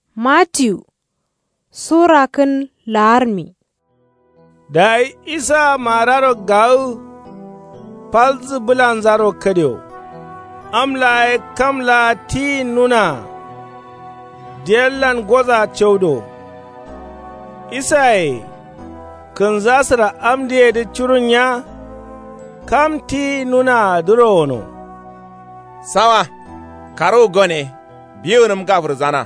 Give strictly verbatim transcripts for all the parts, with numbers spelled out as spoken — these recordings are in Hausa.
Matthew Sura kin larmi. Da isa mararo gau palz bulanzaro kadeo amla kamla ti nuna diellan goza chaudo isai kan zasira amdiye da churunya kam ti nuna durono sawa karo gone biyu num gafur zana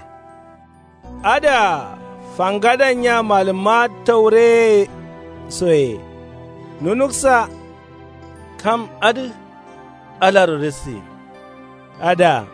ada fangadanya malama taure soye nunuksa kam adu alar risi ada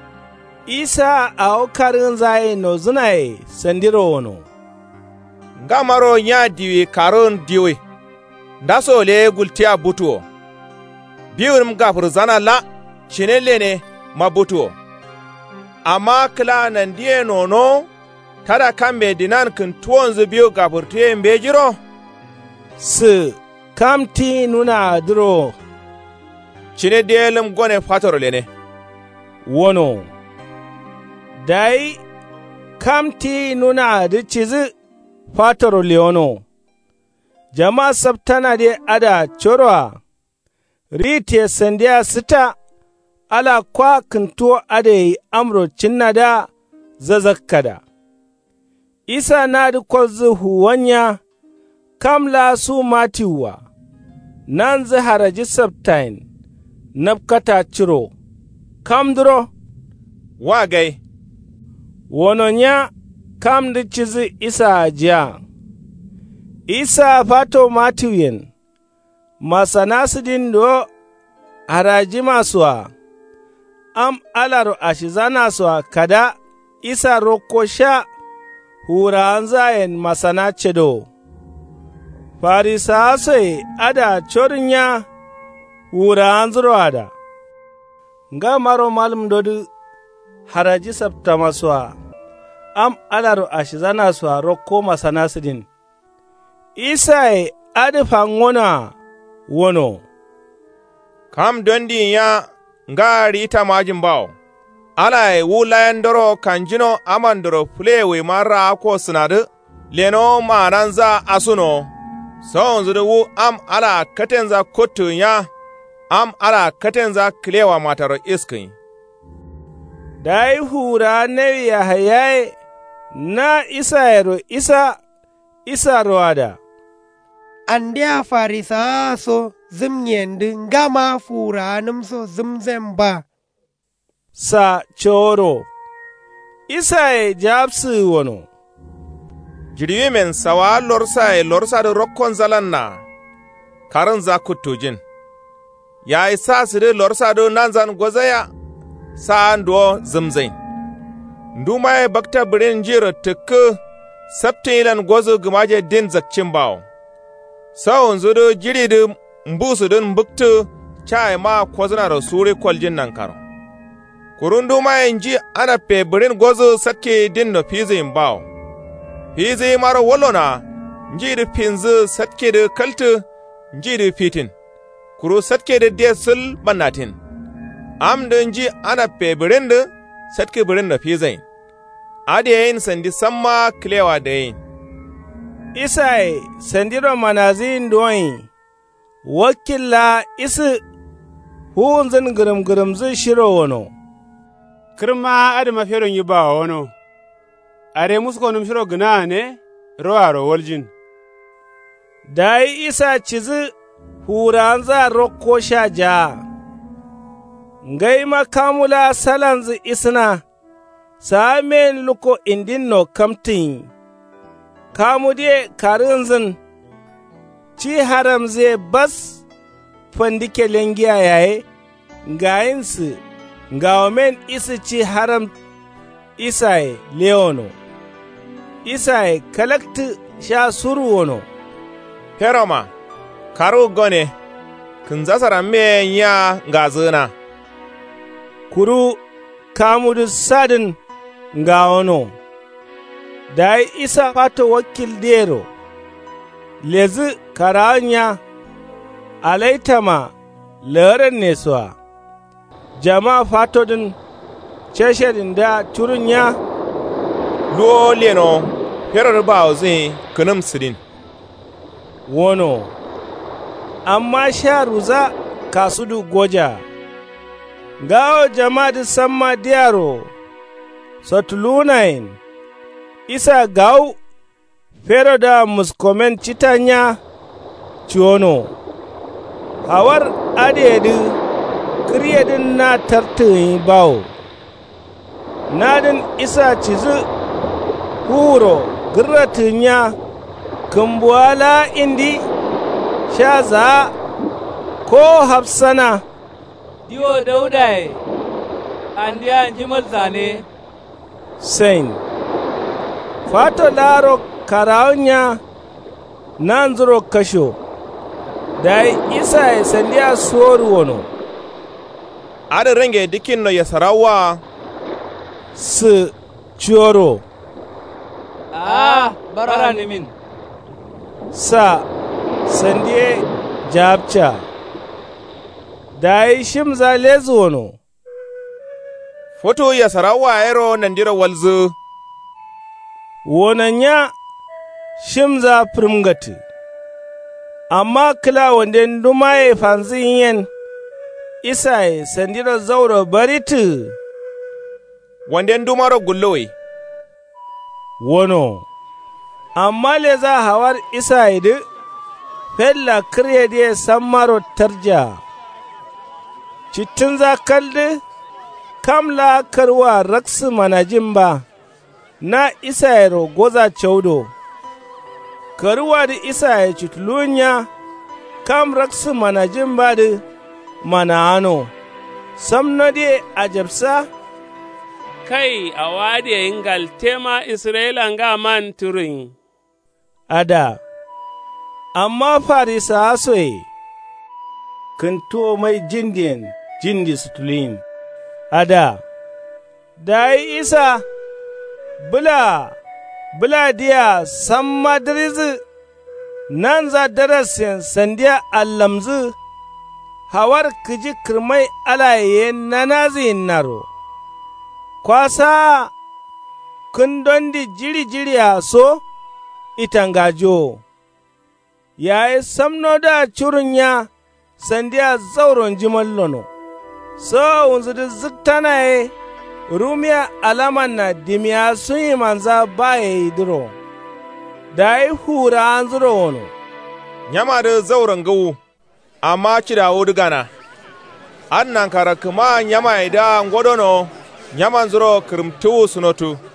isa a okarin zai no zunaye sandiro wono ngamaro nya diwi karon diwi ndaso le gultiya butuo biurum gafur zana la chinelle ne mabutuo amma kla nan die nono tada kambe dinan kin tuwonzu biyu gafur tuye mbejiro su kamti nuna duro cine delum gone fatoro lene wono dai kamti nuna da cizi fatoro leono jama sabtana de ada chorwa rite sandiya sita ala kwa kinto ade amro cinnada zazakkada isa na da kwazu huwanya kamla su matiwa nan zi haraji sabtain nabkata ciro kamduro wagai wononya kam da cizi isa jiya isa fato matiwen masanasidin do haraji masuwa am alaro ashizana suwa kada isa roko sha hura zayen masana cedo farisa sai ada chorinya hura anzuro ada nga maro malum dodu haraji sabta maswa am alaro ashizana swa rokko masana sidin isai adi fangona wono kam dondi ya nga rita majin bawo ala e wulayan doro kanjino amandoro flewe mara ko sinadu leno maranza asuno son zudu am ala katenza kotu ya am ala katenza klewa mataro iskin dai hura ne ya hayaye na isa yaro isa isa roada andia farisa so zimnyendi ngama fura numso zimzemba sa choro isa e japsu wono jiriwi men sawa lorsa e lorsa da rokkon zalanna karan za kutujin ya isa sire lorsa do nanzan gozaya sa ndo zimzain nduma e bakta birin jiro tukku sabtilan gozo gumaje din zakcin bawo sawon zudo jiri da mbusu din buktu chai ma kozuna da sure kwaljin nan karo kurundu ma yanji ana pebirin gozo satke din no fizi bawo fizi maro wolona njiri pinzu satke da kaltu njiri fitin kuru satke da desul banatin am da nji ana pebirin da satke birin no fizi ade yin sandi samma klewa da yin isai sandiro manazin doyi wakilla isi hunzin girim-girim zai shiro wano kirma adi mafiyaron yi ba wano are musu konum shiro gina ne roaro waljin dai isa cizi huran za rokko sha ja ngai makamula salanzi isna samen luko indin no kamtin kamude karinzin ci haram zai bas fandike lengiya yaye gayinsu ga omen isi ci haram isaye leono isaye kalakti sha suru wono heroma karu gone kin zasara me ya ngazuna kuru kamudu sadin ga ono da isa fato wakil dero lezi karanya alaitama leren nesuwa jama fatodin ceshedin da turunya luo leno ferar ba zai kunum sidin wono amma sha ruza kasudu goja gawo jama'ad samma diaro sotulunain isa gaw fero da muskomen citanya ciono hawar adedu kriyedin na tartin bawo nadin isa cizu huro girratinya kumbuala indi shaza ko hafsana diwo daudaye andiya jimal zane sain fato laro karawnya nanzuro kasho da isa ya sandiya soru wono ada renge dikin no ya sarawa su cioro ah bara nimin sa sandiye jabcha da yi shimza lezu wono foto ya sarawa ero nandira walzu wonanya shimza primgati amma kila wanda ndumaye fanzin yen isaye sandira zauro baritu wanda ndumaro gullowe wono amma le za hawar isaye du fella kriyede sammaro tarja citin za kalde kamla karwa raksu manajin ba na isayero goza chaudo karuwa da isaye cutulunya kam raksu manajin ba da manano samno de ajabsa kai a wade ingal tema isra'ila nga man turin ada amma farisa hasoye kanto mai jindiyan jindi sutulin ada da isa bula bula diya san madrizi nan za darasin sandiya allamzu hawar kiji kirmai alaye na nazin naro kwasa kundon di jiri jiri a so itangajo yayi samno da curunya sandiya zauron jimallono so unzu da ziktanaye rumiya alaman na dimiya sun yi manza baya yi duro da yi hura an zuro wano nyama da zauren gawu amma cidawo digana an nan kara kuma nyama ida ngodono nyaman zuro kirmtu sunotu